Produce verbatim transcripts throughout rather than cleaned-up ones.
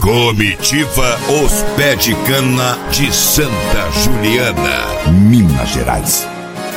Comitiva Os Pé de Cana de Santa Juliana, Minas Gerais.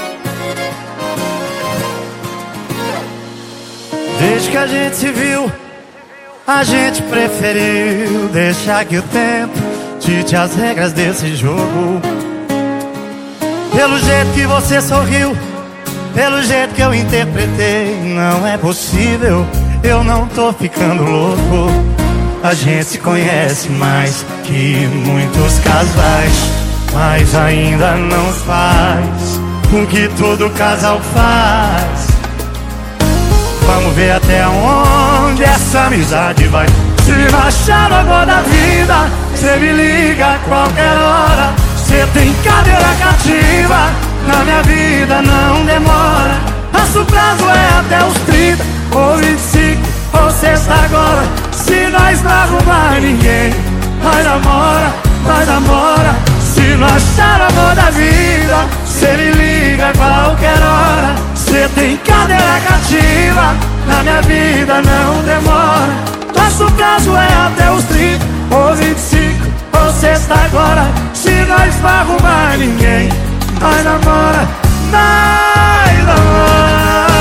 Desde que a gente se viu, a gente preferiu deixar que o tempo dite as regras desse jogo. Pelo jeito que você sorriu, pelo jeito que eu interpretei, não é possível, eu não tô ficando louco. A gente se conhece mais que muitos casais, mas ainda não faz o que todo casal faz. Vamos ver até onde essa amizade vai. Se achar agora da vida, cê me liga a qualquer hora. Cê tem cadeira cativa, na minha vida não demora. Nosso prazo é até os trinta, ou vinte e cinco, ou sexta agora. Se nós não arrumar ninguém, nós namora, nós namora. Se não achar amor da vida, cê me liga a qualquer hora. Cê tem cadeira cativa, na minha vida não demora. Nosso prazo é até os trinta, ou vinte e cinco, ou sexta agora. Se nós não arrumar ninguém, nós namora, nós namora.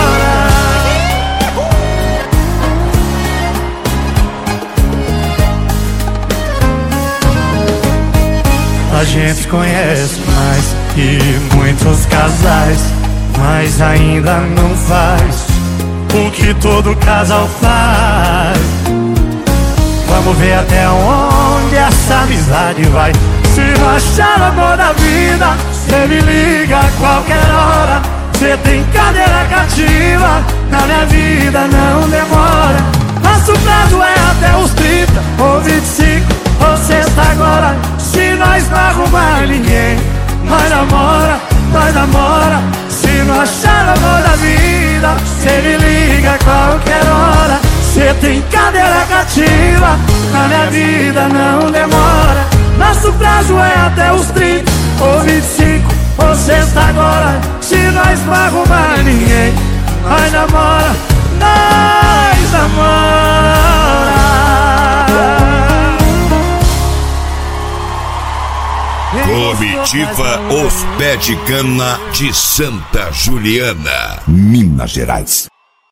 A gente se conhece mais que muitos casais, mas ainda não faz o que todo casal faz. Vamos ver até onde essa amizade vai. Se não achar amor da vida, cê me liga a qualquer hora. Cê tem cadeira cativa, na minha vida não demora. Nosso prazo é até os trinta, ou vinte e cinco, ou sexta agora. Se nós não arrumar ninguém, nós namora, nós namora. Se não achar amor da vida, cê me liga a qualquer hora. Cê tem cadeira cativa, na minha vida não demora. Nosso prazo é até os trinta, ou vinte e cinco, ou sexta agora. Se nós não arrumar ninguém, nós namora, nós namora. Comitiva Os Pé de Cana de Santa Juliana, Minas Gerais.